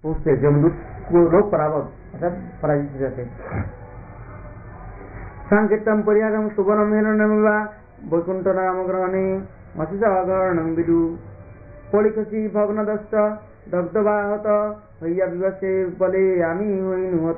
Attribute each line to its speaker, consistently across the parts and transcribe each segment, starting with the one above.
Speaker 1: उससे जमदूत को लोग अर्थात पराजित हो जाते। संकीर्तन परियागम सुवर्णम हेलनमिवा वैकुंठ नाम ग्रहणे मसिसागरणं विदु पलिखसी भग्नदस्त दग्धवाहत भैया विवशे बले यामी हुई नुहत।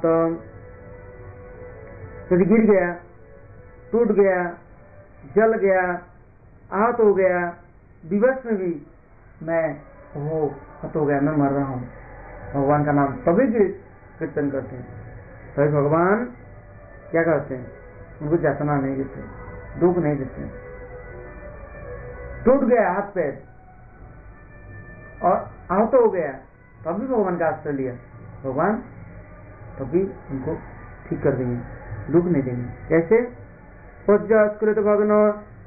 Speaker 1: यदि गिर गया, टूट गया, जल गया, आहत हो गया, विवश में भी मैं वो हत हो गया, मैं मर रहा हूँ, भगवान का नाम तभी कीर्तन करते हैं। तभी भगवान क्या करते हैं, उनको यातना नहीं देते, दुख नहीं देते। टूट गया हाथ पैर और आहत हो गया, तभी भगवान का आश्रय लिया, भगवान तभी उनको ठीक कर देंगे, दुख नहीं देंगे। कैसे? पज्जस्कृत भग्न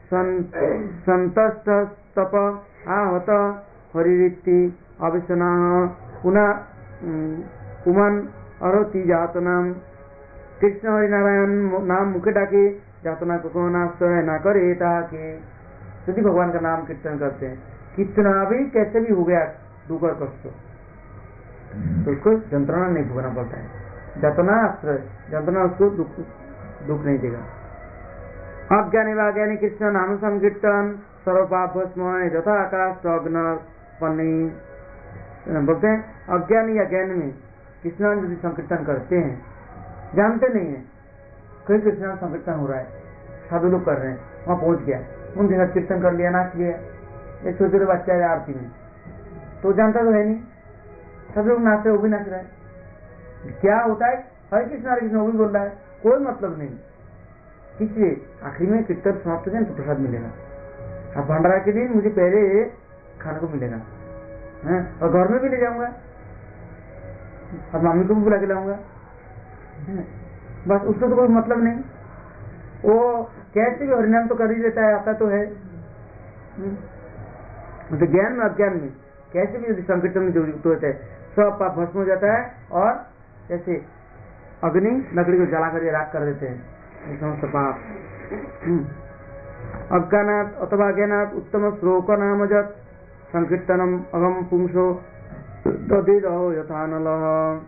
Speaker 1: संतस्तप आहत हरिरिति अविशना पुनः पुमन अरोति जातनाम। कृष्ण हरि नारायण नाम मुखे डाके जातना को नाश्रय ना करे ताके। यदि भगवान का नाम कीर्तन करते हैं, कितना भी कैसे भी हो गया दुख और कष्ट, तो उसको यंत्रणा नहीं भोगना पड़ता है। जातना आश्रय, यंत्रणा उसको दुख नहीं देगा। अज्ञानी वाज्ञानी कृष्ण नाम संकीर्तन सर्व पाप स्मरण यथा आकाश अग्न पन्नी। बोलते हैं अज्ञानी या ज्ञान में कृष्ण यदि संकीर्तन करते हैं, जानते नहीं है कहीं कृष्ण संकीर्तन हो रहा है, साधु लोग कर रहे हैं, वहां पहुंच गया, उनके साथ कीर्तन कर लिया, नाच लिया, एक छोटे छोटे बच्चा है आरती में, तो जानता तो है नहीं, सब लोग नाच रहे, वो भी नाच रहा है। क्या होता है? हरे कृष्ण वो भी बोल रहा है, कोई मतलब नहीं। इसलिए आखिरी में कीर्तन समाप्त हो जाए तो प्रसाद मिलेगा। अब भंडारा के दिन मुझे पहले खाने को मिलेगा है? और घर में भी ले जाऊंगा और मम्मी को भी बुला के लाऊंगा, बस उसको तो कोई मतलब नहीं। वो कैसे भी हरिनाम तो कर ही लेता है, आता तो है। तो ज्ञान में अज्ञान में कैसे भी यदि संकीर्तन में जो युक्त होता है, सब पाप भस्म हो जाता है। और जैसे अग्नि लकड़ी को जला कर राख कर देते हैं, समस्त पाप। अज्ञानात् अथवा अज्ञानात् उत्तम श्लोक नाम जत संकीर्तनम अहम पुंसो तदिदहो यथा नलः।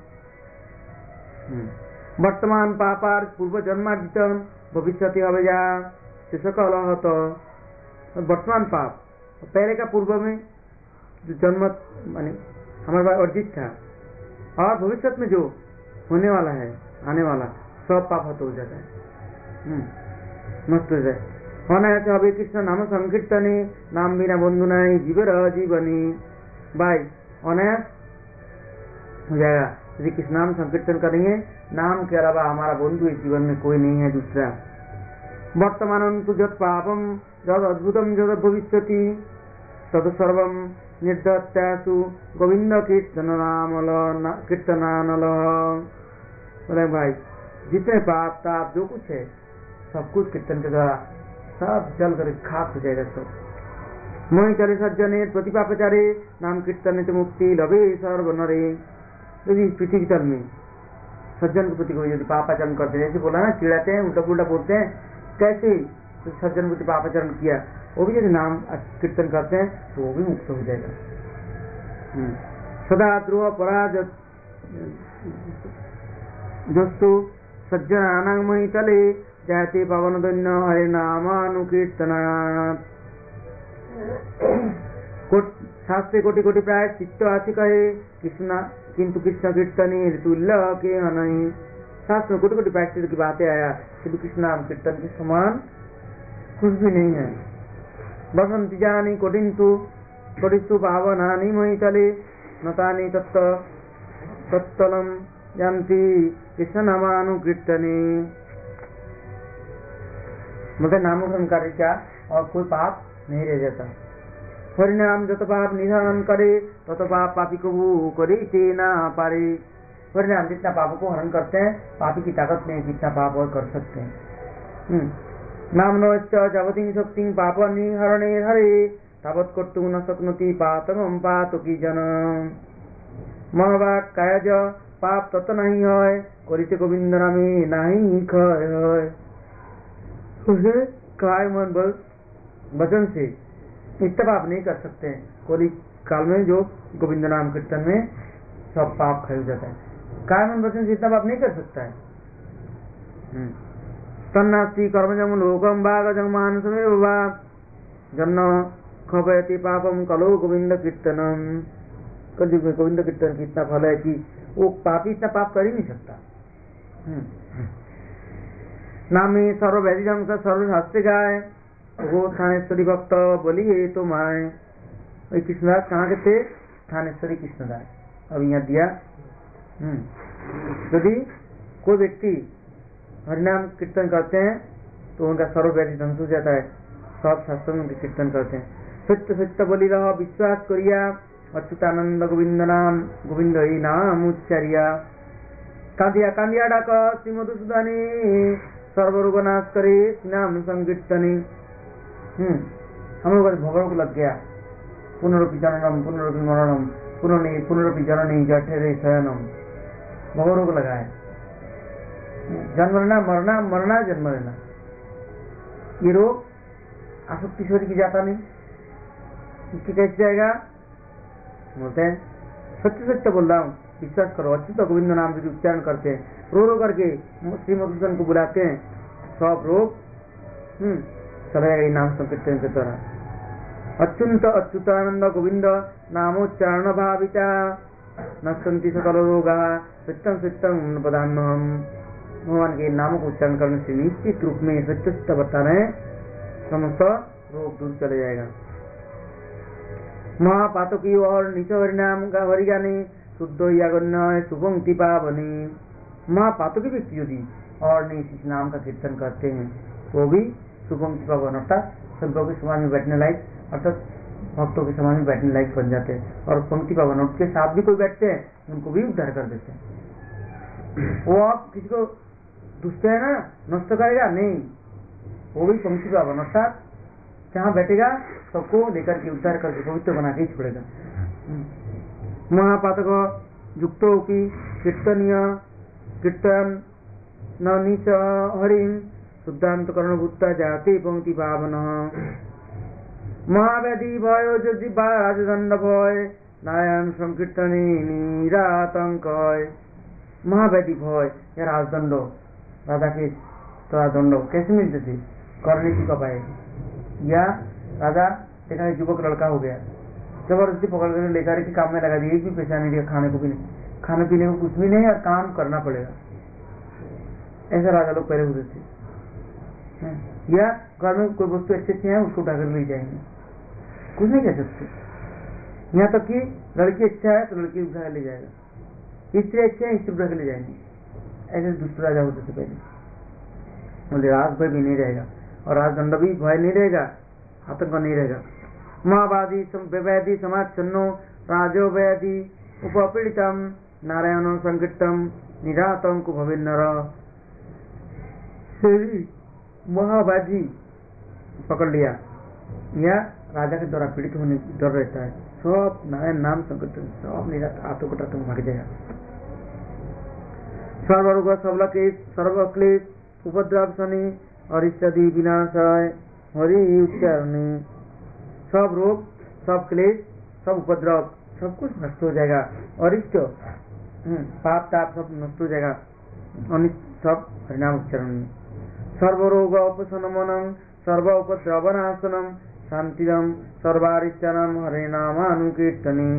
Speaker 1: वर्तमान पापार पूर्व जन्मार्जितम भविष्यति अवया सकलः। तो वर्तमान पाप पहले का पूर्व में जो जन्म माने हमारे पास अर्जित था, और भविष्य में जो होने वाला है, आने वाला, सब पाप हत हो जाता है, मस्त हो जाए। होना है तो अभी कृष्ण नाम संकीर्तने नाम बिना बंधु नहीं जीवर जीवनी। भाई अनायास हो जाएगा यदि कृष्ण नाम संकीर्तन करेंगे, नाम के अलावा हमारा बंधु इस जीवन में कोई नहीं है दूसरा। वर्तमान तो जत पापम जद अद्भुतम जद भविष्यति तद सर्वम निर्दत्यासु गोविंद कीर्तनानल। बोले भाई जितने पाप ताप जो कुछ है सब कुछ कीर्तन के द्वारा सब जल कर खाक हो जाएगा। सब मोहि चले सज्जने प्रतिपापचारे नाम कीर्तन से मुक्ति लभे सर्व नरे। यदि पृथ्वी तल में सज्जन के प्रति कोई यदि पापाचरण करते हैं, जैसे बोला ना चिढ़ाते हैं, उल्टा पुल्टा बोलते हैं, कैसे तो सज्जन प्रति पापाचरण किया, वो भी यदि नाम कीर्तन करते हैं तो वो भी मुक्त हो जाएगा। सदा ध्रुव पराज दोस्तु सज्जनानां मही तले जाते पवन दन्य हरे नामानुकीर्तना। शास्त्रे कोटि कोटि प्राय चित्त आति कहे कृष्ण किंतु कृष्ण कीर्तने ऋतुल्य के नहीं। शास्त्र में कोटि कोटि प्रायश्चित की बातें आया, किंतु कृष्ण नाम कीर्तन के समान कुछ भी नहीं है। बसंती जानी कोटिस्तु भावनानि मही तले नतानि तत्तलम जानती कृष्ण नामानुकीर्तने। मतलब नामों कार्य क्या और कोई पाप नहीं रह जाता। परिणाम जत पाप निधन करे तत पाप पापी को वो करे ना पारे। परिणाम जितना पापों को हरण करते हैं, पापी की ताकत में जितना पाप और कर सकते हैं। नाम नोच्च जगति शक्ति पाप निहरणे हरे तावत कर्तुं न शक्नोति पातकं पातु की जन। महावाक कायज पाप तत नहीं है करिते गोविंद नामे नहीं खय। उसे काय मन बल वचन से इतना पाप नहीं कर सकते हैं कोली काल में जो गोविंद नाम कीर्तन में सब पाप क्षय हो जाता है। काय मन वचन से इतना पाप नहीं कर सकता है। तन्नास्ति कर्मजं लोकम भागजं मानसमेव वा जन्म खपयति पापम कलो गोविंद कीर्तनम। कलयुग में गोविंद कीर्तन की इतना फल है कि वो पापी इतना पाप कर ही नहीं सकता। नामी सर्व वैदिजं सर्व हस्ते गाय वो थानेश्वरी भक्त बोलिए तो माए। कृष्णदास कहाँ के थे? थानेश्वरी कृष्णदास। अब यहाँ दिया यदि कोई व्यक्ति हरिनाम कीर्तन करते हैं तो उनका सर्व व्याधि ध्वंस हो जाता है। सब शास्त्रों में कीर्तन करते हैं। सत्य सत्य बोली रहो विश्वास करिया अच्युतानंद गोविंद नाम गोविंद ही नाम उच्चारिया। कांदिया कांदिया डाक श्री मधुसूदनी सर्वरोग नाश करे नाम संकीर्तनी। हम लोग भगवान को लग गया पुनरुपि जननम पुनरुपि मरणम पुनरुपि जननी जठरे शयनम। भगवान को लगा है जन्म लेना मरना मरना जन्म लेना। ये रोग आसक्ति शरीर की जाता नहीं, इसकी कैसे जाएगा? बोलते हैं सत्य सत्य बोल रहा हूँ विश्वास करो। अच्युत गोविंद नाम जो उच्चारण करते हैं रो करके श्री मधुसूदन को बुलाते हैं सब रोग चला जाएगा नाम संकीर्तन के द्वारा। अच्युत अच्युतानंद गोविंद नामोच्चारण भाविता नश्यन्ति सकल रोगा सत्यम सत्यम पदान्नहम। भगवान के नामों को उच्चारण करने से निश्चित रूप में सत्य सत्य बता रहे समस्त रोग दूर चले जाएगा। महापातों की और नीचे हरिनाम का हरिगानी शुद्ध यागन्य सुपंक्ति पावनी। महापातों की व्यक्ति यदि और नहीं इस नाम का कीर्तन करते हैं वो भी सुपंक्ति पावन अर्थात संतों के समाज में बैठने लायक अर्थात भक्तों के समाज में बैठने लायक बन जाते हैं। और पंक्ति पावन उनके साथ भी कोई बैठते हैं उनको भी उद्धार कर देते हैं। वो आप किसी को दुष्ट है ना नष्ट करेगा नहीं, वो भी पंक्ति पावन अर्थात जहाँ बैठेगा सबको लेकर के उद्धार करके पवित्र बना के छोड़ेगा। महापातक युक्तों की कीर्तनीय कीर्तन न नीच हरिम शुद्धांत कर्ण भूता जाति पंक्ति पावन। महाव्याधि भयो जो जिबा राजदंड भय नारायण संकीर्तनी निरातंक। महाव्याधि भय या राजदंड राधा के दंड कैसे मिलते थे? करने की कब आए या राजा देखा युवक लड़का हो गया जबरदस्ती पकड़ कर लेकर के काम में लगा दिया, एक भी पैसा नहीं दिया, खाने को भी नहीं, खाने पीने को कुछ भी नहीं और काम करना पड़ेगा। ऐसा राजा लोग पहले होते थे। या घर में कोई वस्तु अच्छी अच्छी है उसको उठाकर ले जाएंगे, कुछ नहीं कह सकते। यहाँ तक कि लड़की अच्छा है तो लड़की उठा ले जाएगा, स्त्री अच्छी है स्त्री उठा के ले जाएंगे। ऐसे दुष्ट राजा होते थे पहले। बोले राज भय भी नहीं रहेगा और राजदंड भी भय नहीं रहेगा, आतंक नहीं रहेगा। महावादी व्याधि समाज छन्नो राजो व्याधि उपपीड़ितम नारायण संकीर्तम निरातंक भविन्नर। महावादी पकड़ लिया या राजा के द्वारा पीड़ित होने की डर रहता है, सब नारायण नाम संकीर्तन सब निरात आतंक भाग जाएगा। सर्वरोग सर्वक्लेश उपद्रव शनि और इत्यादि विनाशाय हरि उच्चारणी। सब रोग सब क्लेश सब उपद्रव सब कुछ नष्ट हो जाएगा। अरिष्ट पाप ताप सब नष्ट हो जाएगा। सब हरिनाम उच्चारण। सर्वरोग उपशमनम सर्व उपद्रवनाशनम शांतिदम सर्वारिष्टानम हरे नामानुकीर्तनी।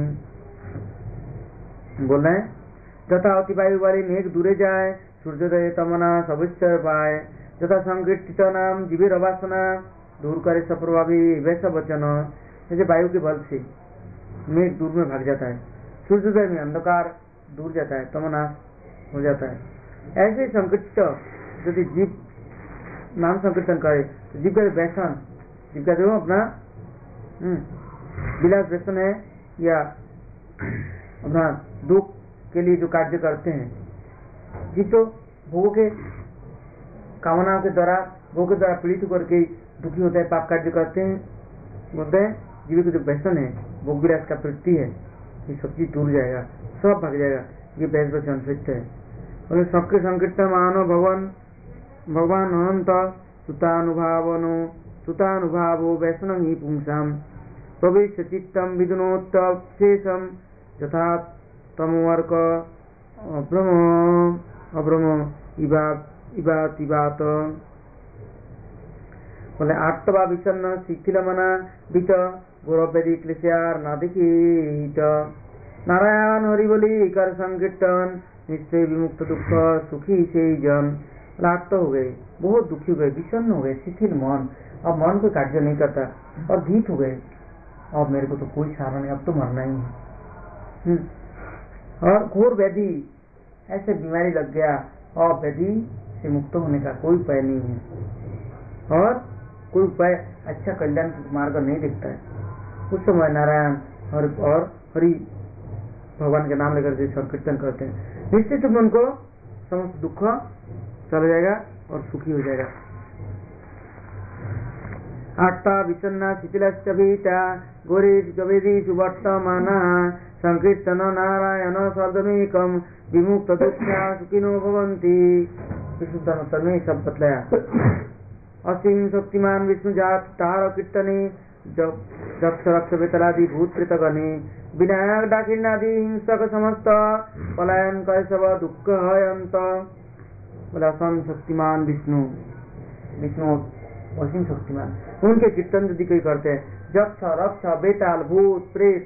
Speaker 1: बोल रहे तथा अतिवायु वाली मेघ दूरे जाए सूर्योदय तमना सविश्चर पाए तथा संकीर्तित नाम जीविर अवासना दूर करे सप्रभावी वैसा वचन। जैसे वायु के बल से मेघ दूर में भाग जाता है, सूर्योदय में अंधकार दूर जाता है, तमनाश हो जाता है, ऐसे संकीर्तित यदि जीव नाम संकीर्तन करे तो जीव का व्यसन, जीव का जो अपना विलास व्यसन है या अपना दुख के लिए जो कार्य करते हैं, जीव तो भोगों के कामनाओं के द्वारा भोग के द्वारा पीड़ित होकर के दुखी होता है, पाप कार्य करते हैं। बोलते हैं जीव को जो व्यसन है भोग विलास का प्रवृत्ति है ये सब चीज दूर जाएगा, सब भाग जाएगा। ये बैस वचन सत्य है। और सबके संकीर्तन मानो भगवान अनंत सुतानुभावो वैष्णव ही पुंसाम प्रवेश चित्तम विदुनोत्तम यथा तमोर्क अभ्रम इबात बोले आत्मा विषन्न शिथिल मना बीत गौरवेदी क्लेशार ना देखी नारायण हरि बोली कर संकीर्तन निश्चय विमुक्त दुख सुखी से जन। लाट हो गए, बहुत दुखी हो गए, विषन्न हो गए, शिथिल मन, अब मन कोई कार्य नहीं करता और भीत हो गए, अब मेरे को तो कोई सहारा नहीं, अब तो मरना ही है। और घोर व्याधि, ऐसे बीमारी लग गया और व्याधि से मुक्त होने का कोई उपाय नहीं है और कोई उपाय अच्छा कल्याण मार्ग नहीं दिखता है। उस समय नारायण और हरि भगवान के नाम लेकर संकीर्तन करते हैं, निश्चित रूप उनको समस्त दुख चला जाएगा और सुखी हो जाएगा। आत्ता विषन्ना शिथिलश्चभीता गौरीश गवेदी सुवर्तमाना संकीर्तन नारायण शब्दमेकम विमुक्त दुष्टा सुखिनो भवन्ति। विशुद्ध में सब बतलाया। असीम शक्तिमान विष्णु जात तार कीर्तने जक्ष रक्ष बेतलादि भूत प्रेत गणे विनायक डाकिनादि हिंसक समस्त पलायन कैसव दुख हयंत। बोला असम शक्तिमान विष्णु, विष्णु असीम शक्तिमान, उनके कीर्तन यदि कोई करते हैं, जक्ष रक्ष बेताल भूत प्रेत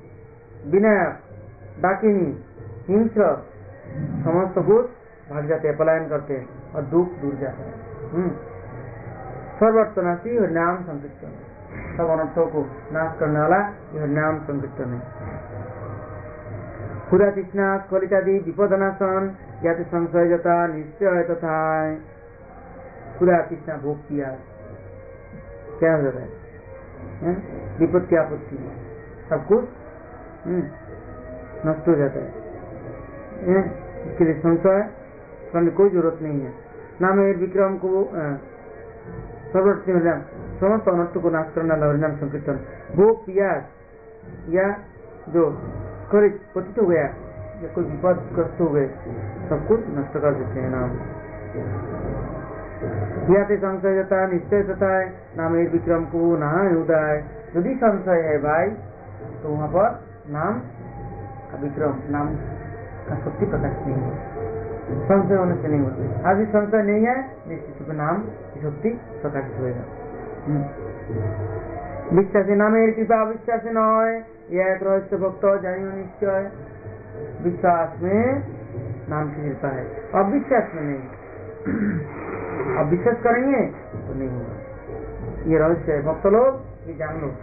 Speaker 1: विनायक डाकिनी हिंसक समस्त भूत भाग जाते हैं, पलायन करते हैं और दुख दूर जाते हैं। सर्वर्थनाशी हरिनाम संकीर्तन, सब अनर्थों को नाश करने वाला यह हरिनाम संकीर्तन है। खुदा तृष्णा स्खलितादि विपदनाशन याते संशय जता निश्चय तथा। खुदा तृष्णा भोग किया क्या हो जाता है, विपत्ति आपत्ति सब कुछ नष्ट हो जाता है। इसके लिए संशय करने कोई जरूरत नहीं है। नाम विक्रम को सर्वर्थी हरिनाम, समस्त अनर्थ को नाश करने वाला हरिनाम संकीर्तन। भोग पियास या जो पतित हो गया या कोई विपदग्रस्त हो गए, सब कुछ नष्ट कर देते हैं नाम। याते संशय जता निश्चय तथा है, नाम विक्रम को नहा उदय। यदि संशय है भाई तो वहां पर नाम का विक्रम, नाम का शक्ति प्रकाश नहीं है, संशय होने से नहीं होता। आज संशय नहीं है, निश्चित रूप नाम की शक्ति प्रकाशित होगा। विश्वास नाम कृपा विश्वास न यह रहस्य भक्त जानियो निश्चय। विश्वास में नाम की कृपा है, अविश्वास में नहीं। अब विश्वास करेंगे तो नहीं होगा, ये रहस्य है, भक्त लोग ये जान लो।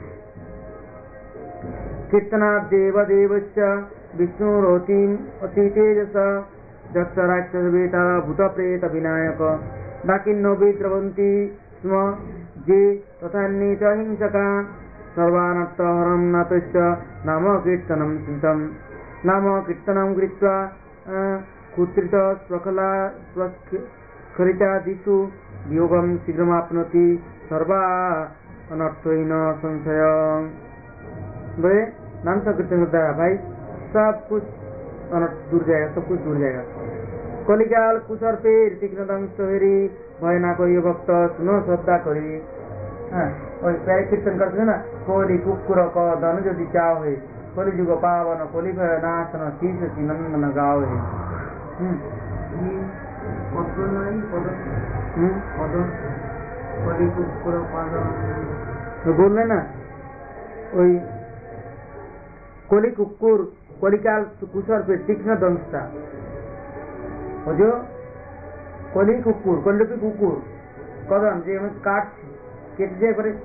Speaker 1: कीर्तना देव देवस्य विष्णु रोतिम अति तेजस दक्ष राक्षस बेता भूत प्रेत विनायक डाकिन्नो विद्रवन्ति स्म जे तथान्येच हिंसका सर्वानर्थ हरं नातश्च नाम कीर्तनं चिन्तं। नाम कीर्तनं कृत्वा कुत्रित स्वखला स्वखरितादिषु वियोगं शीघ्रमाप्नोति सर्वा अनर्थहीन संशय। बोले नाम संकीर्तन होता है भाई, सब कुछ अनर्थ दूर जाएगा, सब कुछ दूर जाएगा। कलिकाल कुसर पे तीक्ष्ण दंश हेरी भय ना कोई भक्त सुनो श्रद्धा करी। प्यारे कीर्तन करते हैं ना, कोली कुकुर क धन यदि चाव है कलि जुग पावन कलि भय नाशन शीर्ष नंदन गाव है। बोल रहे ना वही कोली कुकुर कलिकाल कुसर पे तीक्ष्ण दंशता, जो कोली कुकुर कोल्लपी कुकुर कदम যে কাট কেটে যায় পরে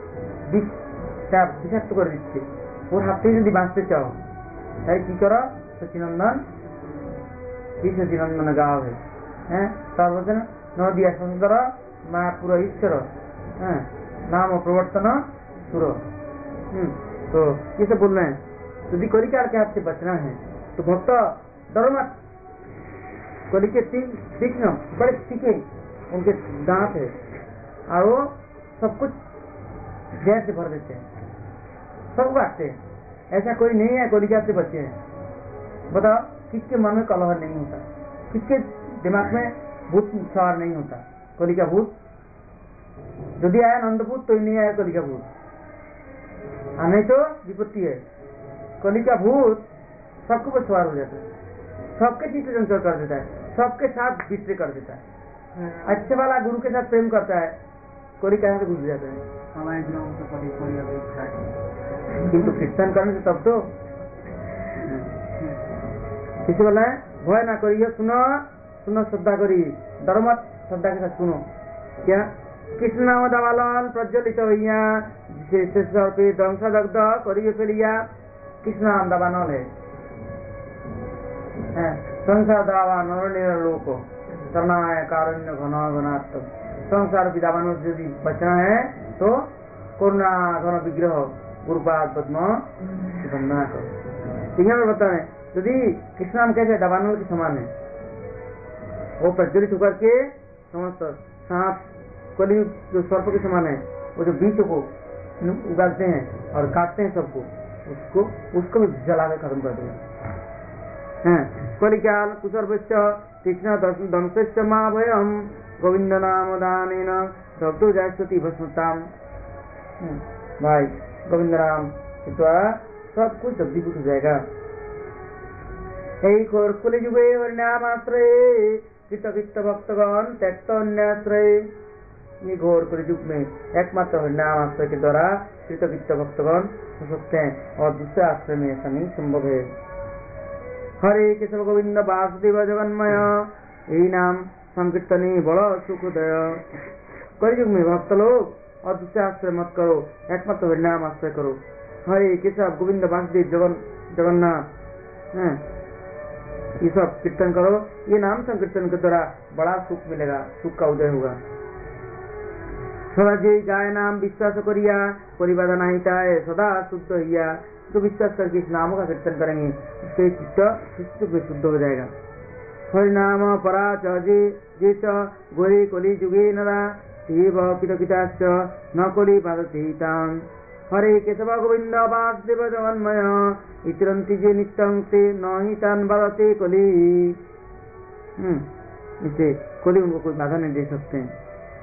Speaker 1: বিষাক্ত করে দিচ্ছে, ওর হাত থেকে যদি বাঁচতে চাও তাই কি করো, সচিনন্দন শ্রী সচিনন্দন গাও है। তার বলছে না নদিয়া সুন্দর মা পুরো ঈশ্বর नाम प्रवर्तन सुरो। तो ये सब बोल रहे हैं। यदि कलिकाल के हाथ से बचना है तो भक्त डरो मत। कली के तीक्ष्ण बड़े तीखे उनके दांत है और वो सब कुछ जहर से भर देते हैं, सब काटते हैं। ऐसा कोई नहीं है कलिकाल से बचे हैं। बताओ किसके मन में कलह नहीं होता, किसके दिमाग में भूत सवार नहीं होता। कलिका भूत यदि आया नंदभूत तो नहीं आया कलिका भूत, नहीं तो विपत्ति है। कलिका भूत सबके ऊपर सवार हो जाता है, सबके चित्त चंचल कर देता है, सबके साथ विचय कर देता है। अच्छे वाला गुरु के साथ प्रेम करता है, कोई कहाँ से घुस जाता है। किंतु कीर्तन करने से तब तो किसी बोला है भय ना करिए, सुनो सुनो श्रद्धा करी, डरो मत, श्रद्धा के साथ सुनो। क्या कृष्ण नाम दवालन प्रज्वलित भैया पे ध्वंसदग्ध करिए फेलिया, कृष्ण नाम दबानल है संसार दावा नर लोक करनाय कारुण्य घन घनात्म। संसार की दावानों से यदि बचना है तो करुणा घन विग्रह गुरुपाद पद्म वंदना करो। ठीक है, बता रहे यदि कृष्ण नाम कैसे दावानल के समान है, वो प्रज्वलित होकर के समस्त सांप कलयुग जो सर्प के समान है, वो जो बीज को उगाते हैं और काटते हैं सबको, उसको भी जला के खत्म कर देंगे। कलिकाल कुसर्वश्च तीक्ष्ण दंश्च महाभयम गोविंद नाम दानेन दग्धो जायस्वती भस्मताम। भाई गोविंद नाम के द्वारा सब कुछ दग्धीभूत हो जाएगा। यही कलियुगे वर्ण्यामाश्रये कृतकृत भक्तगण त्यक्त अन्याश्रय। ये घोर कलियुग में एकमात्र हरिनाम आश्रय के द्वारा कृतकृत भक्तगण हो सकते हैं और दूसरे आश्रय में ऐसा नहीं संभव है। हरे केशव गोविंद वासुदेव जगन्मय, यही नाम संकीर्तनी बड़ सुखोदय। कलियुग में भक्त लोग और दूसरे आश्रय मत करो, एकमात्र हरिनाम आश्रय करो। हरे केशव गोविंद वासुदेव जगन्नाथ ये सब कीर्तन करो, ये नाम संकीर्तन के द्वारा बड़ा सुख मिलेगा, सुख का उदय होगा। सदा जे गाय नाम विश्वास करिया परिवाद नाहिता है सदा शुद्ध हिया। तो विश्वास करके इस नामों का कीर्तन करेंगे, उसके चित्त में शुद्ध हो जाएगा। हरि नाम परा जे गोरे कोली जुगे नरा शिव किताश्च न कोली पादतीताम। हरे केशव गोविंद वासुदेव जगन्मय इतरंती जे नित्यं ते नहीं तान बरते कोली। इसे कोली उनको कोई बाधा नहीं दे सकते हैं।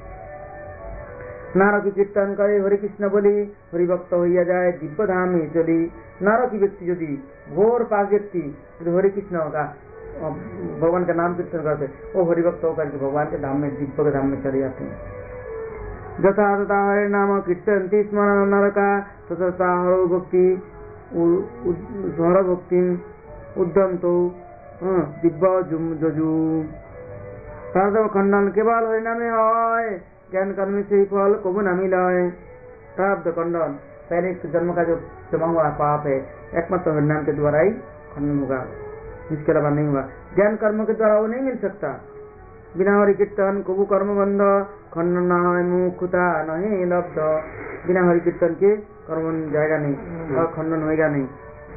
Speaker 1: नारा की कीर्तन करे हरि कृष्ण बोली, हरि भक्त होइया जाए दिव्य धाम में चली। नारा की व्यक्ति यदि घोर पास व्यक्ति यदि हरि कृष्ण का भगवान का नाम कीर्तन करते, वो हरिभक्त होकर के भगवान के धाम में दिव्य के धाम में चले जाते हैं। जथा तथा हरि नाम कीर्तन्ति स्मरण नरका तथा हरो भक्ति हर भक्ति उद्यम तो दिव्य जजू। साधव खंडन केवल हरि नामे है, ज्ञान कर्म से फल कबू न मिला है। प्राप्त खंडन पहले जन्म का जो जमा हुआ पाप है एकमात्र हरिनाम के द्वारा ही खंडन होगा, इसके अलावा नहीं होगा। ज्ञान कर्म के द्वारा वो नहीं मिल सकता। बिना हरि कीर्तन कबू कर्म बंध खंडन न मुखता नहीं लब्ध। बिना हरि कीर्तन के कर्म जाएगा नहीं और खंडन होएगा नहीं।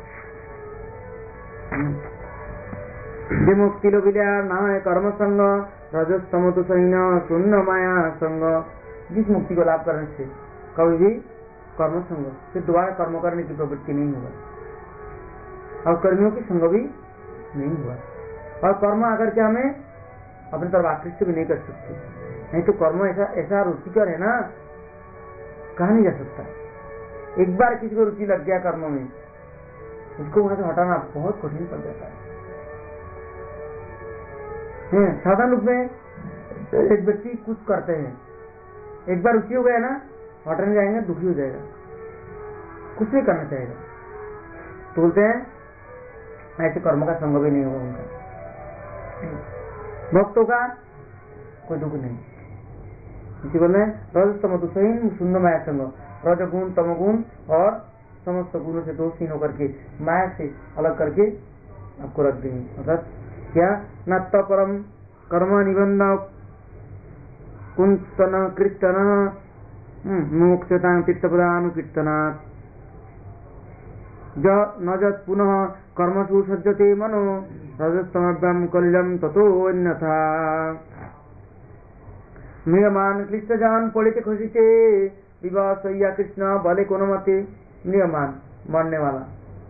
Speaker 1: विमुक्ति लोभिल्या नाम है कर्म संग रजस्तम तो सहीन शून्य माया संग। जिस मुक्ति को लाभ करने से कभी भी कर्म संग फिर दोबारा कर्म करने की प्रवृत्ति नहीं होगा और कर्मियों की संग भी नहीं हुआ और कर्म आकर के हमें अपनी तरफ आकृष्ट भी नहीं कर सकते। नहीं तो कर्म ऐसा रुचिकर है ना, कहा नहीं जा सकता। एक बार किसी को रुचि लग गया कर्म में, उसको वहां से हटाना बहुत कठिन पड़ जाता है। साधारण रूप में एक व्यक्ति कुछ करते हैं, एक बार रुचि हो गया ना, हटने जाएंगे दुखी हो जाएगा, कुछ नहीं करना चाहेगा। तो बोलते हैं ऐसे कर्म का संग भी नहीं होगा उनका। भक्तों का कोई दुख नहीं। इसी बोलते हैं रज तम दुसहीन शून्य माया संग। रजगुण तमगुण और समस्त गुणों से दोषहीन होकर के माया से अलग करके आपको रख देंगे। अर्थात क्या नत्त परम कर्म निबंध कुंतन कीर्तन मोक्षता तीर्थपदानु कीर्तना न जत पुनः कर्मसु सज्जते मनो रजस्तमभ्यम कलिलम ततो अन्यथा। म्रियमान क्लिष्ट जान पड़िते खुशिते विवाह सैया कृष्ण भले कोनो मते। म्रियमान मरने वाला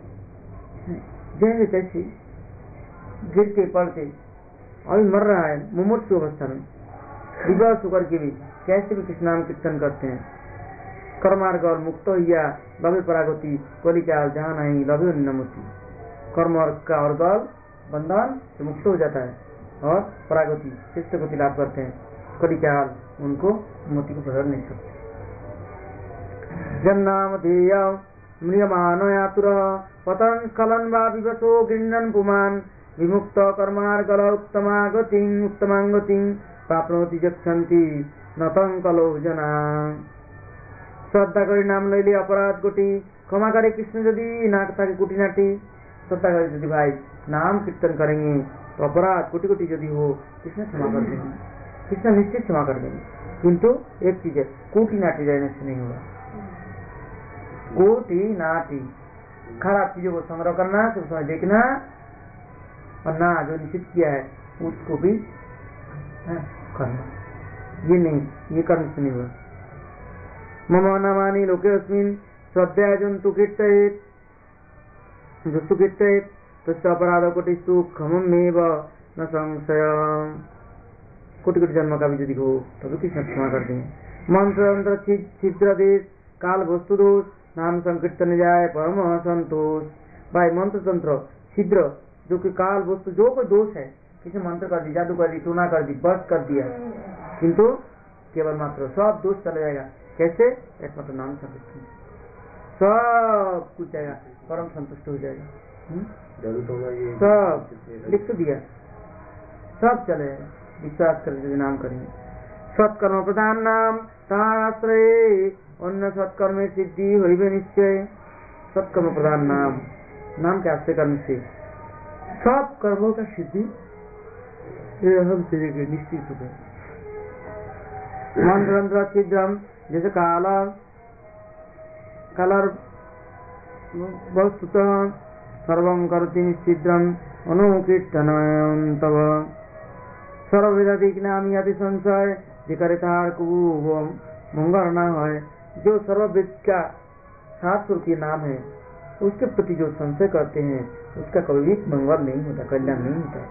Speaker 1: जैसे तैसे गिरते पड़ते अभी मर रहा है मुमूर्षु अवस्था में, विवाह सुकर के भी कैसे भी कृष्ण नाम कीर्तन करते हैं। कर्मार्ग और मुक्त या लभे परागति कोलिकाल जहाँ नहीं लभे नमति। कर्म और दल बंधन से मुक्त हो जाता है और परागति श्रेष्ठ गति लाभ करते हैं। कलिकाल उनको मोती को बदल नहीं सकते। जन्नाम ध्येय म्रियमान यातुर पतन स्खलन वा विवशो गृह्णन् पुमान् विमुक्त कर्मार्गल उत्तमांगतिं प्राप्नोति यच्छन्ति नतं कलो जना। श्रद्धा करी नाम लैले अपराध कोटि क्षमा करे कृष्ण यदि नाक थाके कुटी नाटी। श्रद्धा करे यदि भाई नाम कीर्तन करेंगे तो अपराध कोटि कोटि यदि हो कृष्ण क्षमा कर देंगे, कृष्ण निश्चित क्षमा कर देंगे। किंतु एक चीज है, कोटि नाटी रहने से नहीं होगा। कोटि नाटी खराब चीजों को संग्रह करना, सब समय देखना और ना जो निश्चित किया है उसको भी करना, ये नहीं, ये कर्म से नहीं हुआ। मम नामानि लोके अस्मिन् श्रद्धया जन्तु कीर्तयेत् जस्तु कीर्तयेत् तस्य अपराध कोटिषु क्षममेव न संशय। कोटि कोटि जन्म का भी यदि हो तभी कृष्ण क्षमा कर देंगे। मंत्र तंत्र छिद्र देश काल वस्तु दोष नाम संकीर्तन जाए परम संतोष। भाई मंत्र तंत्र छिद्र जो कि काल वस्तु जो कोई दोष है, किसी मंत्र कर दी, जादू कर दी, टूना कर दी, बस कर दिया, किंतु केवल मात्र सब दोष चला जाएगा। कैसे? एकमात्र नाम संकीर्तन सब कुछ जाएगा, परम संतुष्ट हो जाएगा। सब लिख तो दिया, सब चले विश्वास करके नाम करेंगे। सत्कर्म प्रधान नाम ताश्रय अन्य सत्कर्म सिद्धि होइबे निश्चय। सत्कर्म प्रधान नाम, नाम के आश्रय करने से सब कर्मों का सिद्धि हम से निश्चित हो। मंत्र छिद्रम जैसे काला कलर वस्तुतः सर्वं करति निश्चिद्रम अनुकीर्तनयं तव सर्वविधिक नाम यदि संशय जिकरितार को वो मंगल ना है। जो सर्वविद का शास्त्र के नाम है उसके प्रति जो संशय करते हैं उसका कभी भी मंगल नहीं होता, कल्याण नहीं होता।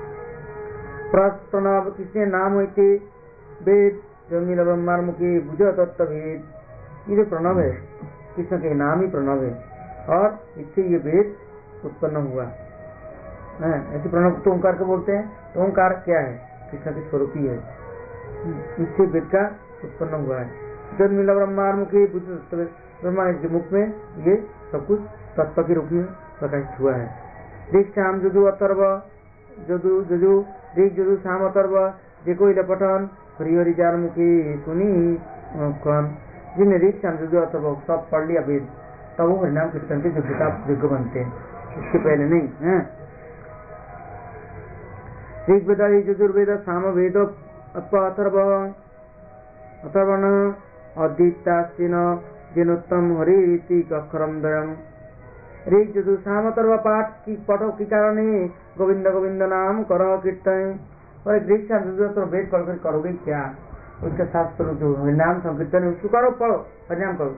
Speaker 1: प्रणव किसने नाम होते वेद जमीन ब्रह्मामुखी बुझ तत्व भेद। ये जो प्रणव है कृष्ण के नाम ही प्रणव है और इससे ये वेद उत्पन्न हुआ है। ऐसे प्रणव तो ओंकार को बोलते हैं, तो ओंकार क्या है? कृष्ण के स्वरूप ही है, इससे वेद का उत्पन्न हुआ है। जन्मिला ब्रह्मामुखी बुझ तत्व, ब्रह्मा के मुख में ये सब कुछ तत्व के रूप में प्रकाशित हुआ है। ऋक् शाम जजु अथर्व जजु जजु ऋक् जजु शाम अथर्व देखो इला पठन हरि हरि जार मुखी सुनी कौन। जिन्हें ऋक् शाम जजु अथर्व सब पढ़ लिया वेद, तब वो हरिनाम कीर्तन के योग्य बनते हैं, इसके पहले नहीं है। ऋग् वेद यजुर्वेद साम वेद अथर्व अथर्वण अद्वितास्तिन जिनोत्तम हरि अक्षरम दयम। ऋग् यजु साम अथर्व पाठ की पठो की कारण गोविंद गोविंद नाम करो कीर्तन। और ऋग् शाम यजु अथर्व वेद पढ़कर करोगे क्या? उसका शास्त्र जो हरिनाम संकीर्तन है उसको करो, पढ़ो, हरिनाम करो।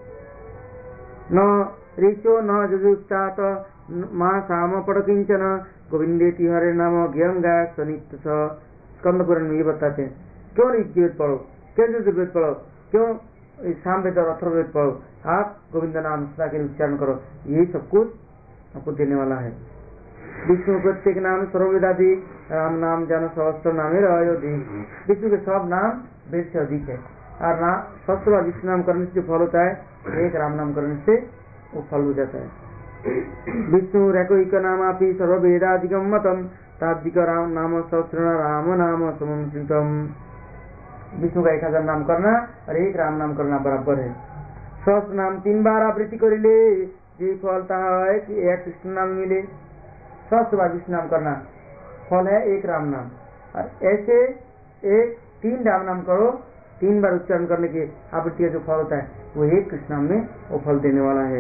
Speaker 1: न ऋचो न यजुश्चात मां साम पढ़ किंचन गोविंदेति हरे नाम ज्ञंगा सनित स्कंद पुराण में ये बताते हैं। क्यों ऋग्वेद पढ़ो, क्यों यजुर्वेद पढ़ो, क्यों साम वेद और अथर्ववेद पढ़ो? आप गोविंद नाम सदा के उच्चारण करो, यही सब कुछ आपको देने वाला है। विष्णु प्रत्येक नाम सर्ववेदादि राम नाम जानो सहस्त्र नामे अधिक। विष्णु के सब नाम वेद से अधिक है और ना सहस्त्र बार विष्णु नाम करने से जो फल होता है एक राम नाम करने से वो फल हो जाता है। विष्णु रैकोक नाम आपी सर्ववेदाधिकम मतम ताब्दिक राम नाम सहस्त्र राम नाम समम श्रुतम। विष्णु का 1000 नाम करना और एक राम नाम करना बराबर है। सहस्त्र नाम 3 बार आवृत्ति करिले जे फलता है कि एक कृष्ण नाम मिले। सहस्त्र बार विष्णु नाम करना फल है एक राम नाम, और ऐसे एक 3 राम नाम करो, 3 बार उच्चारण करने के आवृत्ति का जो फल होता है वो एक कृष्ण नाम में वो फल देने वाला है।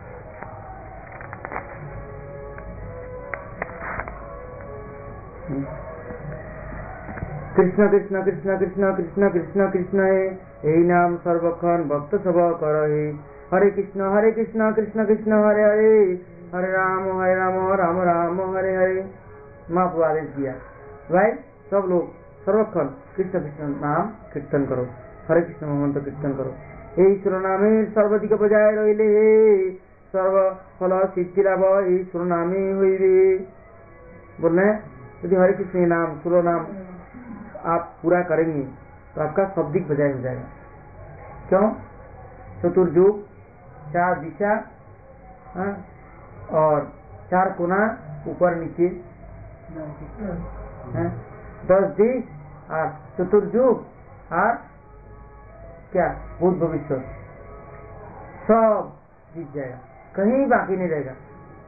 Speaker 1: कृष्ण कृष्ण कृष्ण कृष्ण कृष्ण कृष्ण कृष्ण है यही नाम सर्वक्षण भक्त सब कर है। हरे कृष्ण कृष्ण कृष्ण हरे हरे हरे राम राम राम हरे हरे। माँ को आदेश दिया भाई सब लोग सर्वक्षण कृष्ण कृष्ण नाम कीर्तन करो, हरे कृष्ण मंत्र कीर्तन करो। हे ईश्वर नाम सर्वाधिक बजाय रहिले सर्व फल सिद्धि लाभ ईश्वर नाम ही हुई। बोल रहे यदि हरे कृष्ण नाम सूर्य नाम आप पूरा करेंगे तो आपका शब्दिक बजाय हो जाएगा। क्यों? चतुर्युग, 4 दिशा और 4 कोना, ऊपर नीचे 10 दिश और चतुर्युग और क्या भूत भविष्य सब जीत जाएगा, कहीं बाकी नहीं रहेगा।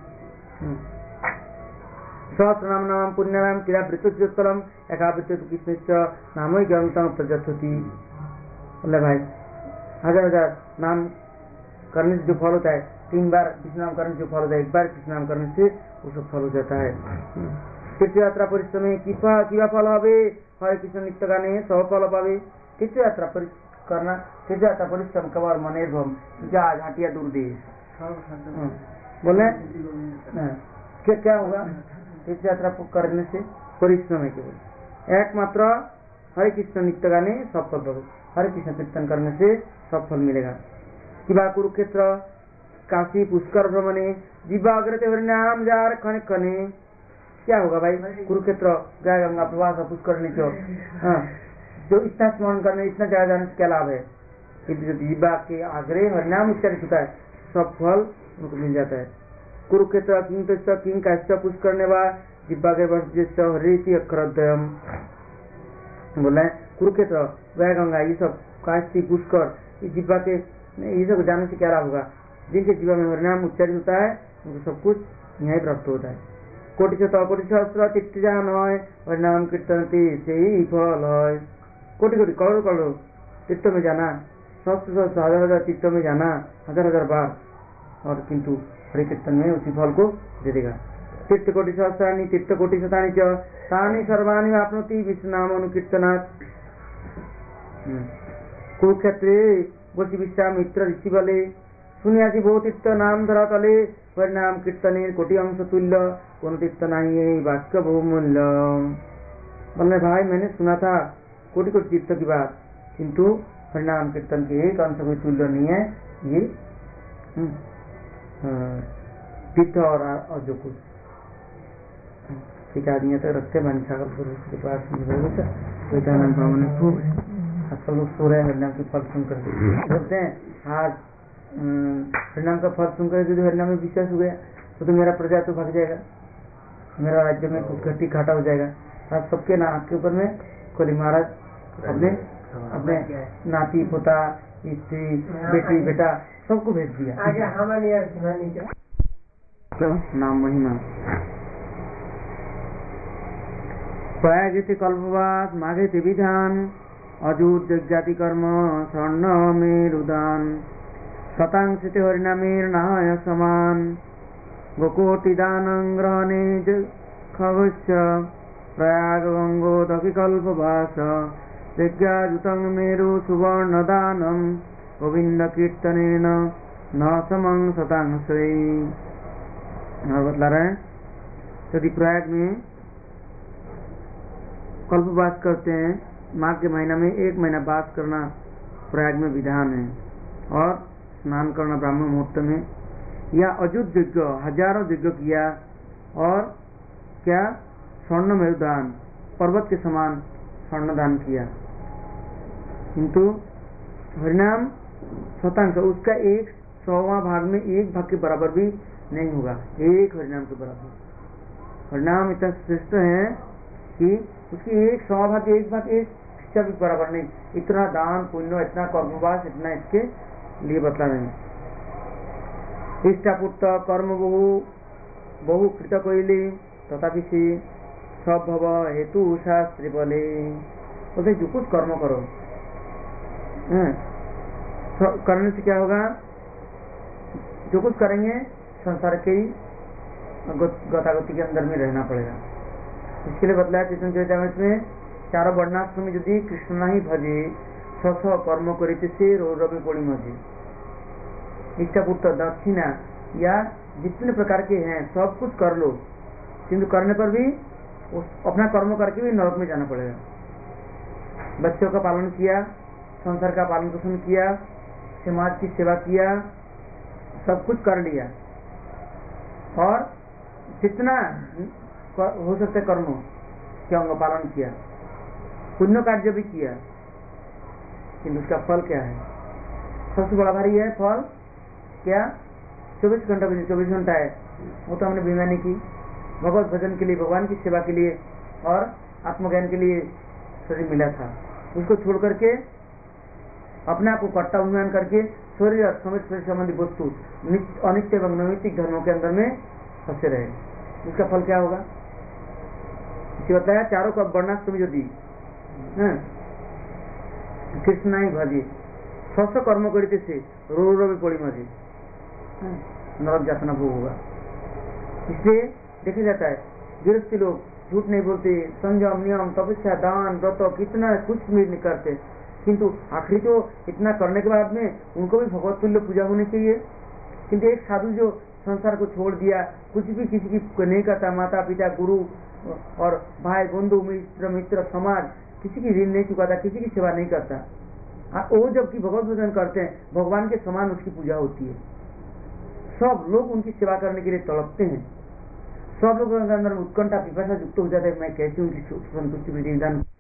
Speaker 1: सहस्रनाम नाम पुण्य नाम क्रीड़ा वृत्तोत्तरम एकावृत्त कृष्ण नाम ही ग्रंथम प्रजति। बोले भाई 1000 नाम करने से जो फल होता है, 3 बार कृष्ण नाम करने से जो फल होता है, 1 बार कृष्ण नाम करने से वो सब फल हो जाता है। तीर्थ यात्रा परिश्रम किवा फल हवे हरे कृष्ण नित्य गाने सब फल पावे। तीर्थ यात्रा करना, तीर्थ यात्रा परिश्रम कवर मने भम जहाज हटिया दूर देश। बोले क्या होगा? तीर्थ यात्रा करने से परिश्रम है केवल, एकमात्र हरे कृष्ण नित्य गाने सब फल पावे। हरे कृष्ण कीर्तन करने से सब फल मिलेगा। किबा कुरुक्षेत्र काशी पुष्कर भ्रमणे दिव्याग्रते हरिनाम जार खने खने। क्या होगा भाई? कुरुक्षेत्र गया, गंगा प्रवास पुष्कर नीचे जो इतना स्मरण करने, इतना जगह जाने से क्या लाभ है? दिव्या के आग्रह हरिनाम उच्चारित होता है, सब फल उनको मिल जाता है। कुरुक्षेत्र किंग का पुष्कर ने दिव्या के वर्ष हरिति अक्षरद्वयम। बोला है कुरुक्षेत्र वह गंगा ये सब काशी पुष्कर ये दिव्या के ये सब जाने से क्या लाभ होगा? जिनके जीवन में हरिनाम उच्चारित होता है उनको सब कुछ यही प्राप्त होता है। कोटि सहस्र तीर्थ जान हरिनाम कीर्तन से ही फल है। कोटि कोटि करोड़ करोड़ तीर्थ में जाना, सहस्र हजार हजार तीर्थ में जाना, 1000 बार, और किंतु हरि कीर्तन में उसी फल को दे देगा। तीर्थ कोटि सहस्राणी तीर्थ कोटि शतानि च तानि सर्वाणि आपनोति विष्णु नाम अनुकीर्तनात्। कुरुक्षेत्रे बसी विश्वामित्र ऋषि बले सुनियासी बहु तीर्थ नाम धरा तले हरिनाम कीर्तने कोटि अंश तुल्य कौन तीर्थ नहीं है वाक्य बहुमूल्य। बोले भाई मैंने सुना था कोटि कोटि तीर्थ की बात, किंतु हरिनाम कीर्तन के एक अंश कोई तुल्य नहीं है ये तीर्थ और जो कुछ ठीक आदमी तो रखते बन छागल के पास आजकल लोग सो रहे हैं हरिनाम की फल सुनकर बोलते हैं आज हरिनाम का फल सुनकर यदि हरिनाम में विश्वास हो गया तो मेरा प्रजा तो भाग जाएगा, मेरा राज्य में कुछ घटी घाटा हो जाएगा। आज सबके नाक के ऊपर में कोली महाराज अपने अपने नाती पोता स्त्री बेटी बेटा सबको भेज दिया। नाम महिमा प्रयागित कल्पवास माघित विधान अजूर जज्ञाति कर्म स्वर्ण मेरुदान शतांशित हरिनामेर नाय समान गोकोटि दानं ग्रहणे खगस्य प्रयाग गंगो दखि कल्पवास यज्ञाजुतं मेरु सुवर्ण दानं गोविंद कीर्तनेन न समं शतांशै। बतला रहे हैं यदि प्रयाग में कल्पवास करते हैं, माघ के महीना में 1 महीना वास करना प्रयाग में विधान है, और स्नान करना ब्राह्मण मुहूर्त में, या अजुत यज्ञ 1000 यज्ञ किया, और क्या स्वर्ण मेरुदान पर्वत के समान स्वर्ण दान किया, किंतु हरिनाम शतांश उसका 100वां भाग में 1 भाग के बराबर भी नहीं होगा, 1 हरिनाम के बराबर। हरिनाम इतना श्रेष्ठ है कि उसकी 100 भाग 1 भाग 1 शिक्षा भी बराबर नहीं, इतना दान पुण्य इतना कर्मवास इतना इसके लिए बतला नहीं। इष्टापुट कर्म बहु कृत कोइले तथापि से सब भव हेतु शास्त्री बोले। बोलते जो कुछ कर्म करो करने से क्या होगा? जो कुछ करेंगे संसार के ही गतागति के अंदर में रहना पड़ेगा। इसके लिए बतलाया चैतन्य चरितामृत में 4 वर्णाश्रम यदि कृष्ण नहीं भजे सस कर्म करिते से रवि पड़ी मजे। इष्टापुट दक्षिणा या जितने प्रकार के हैं सब कुछ कर लो, किंतु करने पर भी अपना कर्म करके भी नरक में जाना पड़ेगा। बच्चों का पालन किया, संसार का पालन पोषण किया, समाज की सेवा किया, सब कुछ कर लिया, और जितना हो सकते कर्मों के अंग पालन किया, पुण्य कार्य भी किया, किंतु उसका फल क्या है? सबसे बड़ा भारी है फल क्या? 24 घंटा में 24 घंटा है वो तो हमने बेईमानी की, भगवत भजन के लिए, भगवान की सेवा के लिए और आत्मज्ञान के लिए शरीर मिला था, उसको छोड़ करके अपने आप को कट्टा अभिमान करके शरीर और शरीर संबंधी वस्तु अनित्य एवं नैमित्तिक धर्मों के अंदर में फंसे रहे, इसका फल क्या होगा? इसे बताया चारों का वर्णाश्रम जो दी कृष्ण ही भजे 600 कर्म करते से रो रो भी पड़ी मजे नरक जातना भोग होगा। इसलिए देखा जाता है गृहस्थी लोग झूठ नहीं बोलते, संयम नियम तपस्या दान व्रत कितना कुछ भी नहीं करते, किंतु आखिरी तो इतना करने के बाद में उनको भी भगवत तुल्य पूजा होनी चाहिए। किंतु एक साधु जो संसार को छोड़ दिया, कुछ भी किसी की नहीं करता, माता पिता गुरु और भाई बंधु मित्र समाज किसी की ऋण नहीं चुकाता, किसी की सेवा नहीं करता, वो जबकि भगवत भजन करते हैं भगवान के समान उसकी पूजा होती है, सब लोग उनकी सेवा करने के लिए तड़पते हैं, सब लोगों के अंदर उत्कंठा पिपासा युक्त हो जाता है मैं कैसे उनकी संतुष्टि विधि